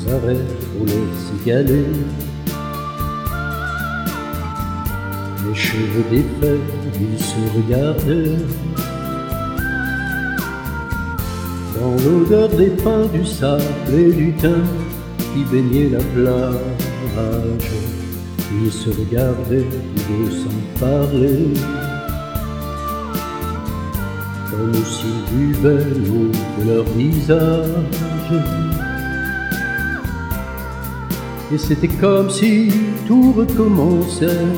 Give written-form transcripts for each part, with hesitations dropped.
sans arrêt roulaient s'égaler. Les cheveux défaits, ils se regardaient. Dans l'odeur des pins, du sable et du thym qui baignait la plage, ils se regardaient tous deux sans parler, comme s'ils buvaient l'eau de leur visage. Et c'était comme si tout recommençait,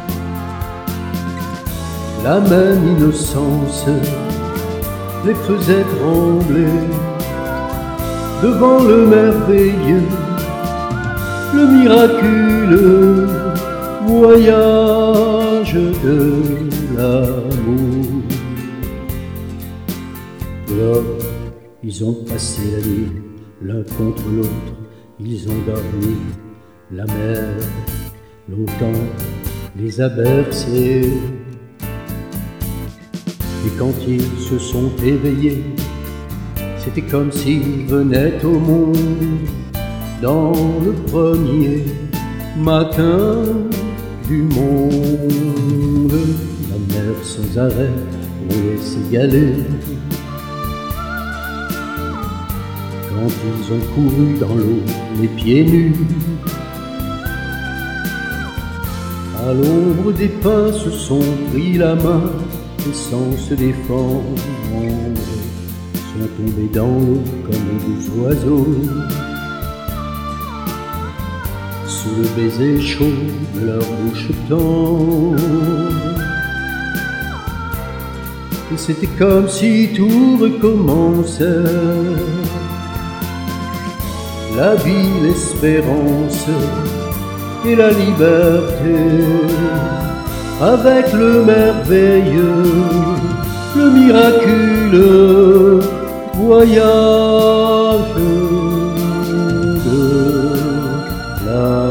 la même innocence les faisait trembler devant le merveilleux, le miraculeux voyage de l'amour. Là, ils ont passé la nuit l'un contre l'autre, ils ont dormi, la mer longtemps les a bercés. Et quand ils se sont éveillés, c'était comme s'ils venaient au monde dans le premier matin du monde. La mer sans arrêt roulait s'égaler. Quand ils ont couru dans l'eau les pieds nus, à l'ombre des pins se sont pris la main et sans se défendre sont tombés dans l'eau comme des oiseaux, sous le baiser chaud de leur bouche tendre. Et c'était comme si tout recommençait, la vie, l'espérance et la liberté, avec le merveilleux, le miraculeux voyage de la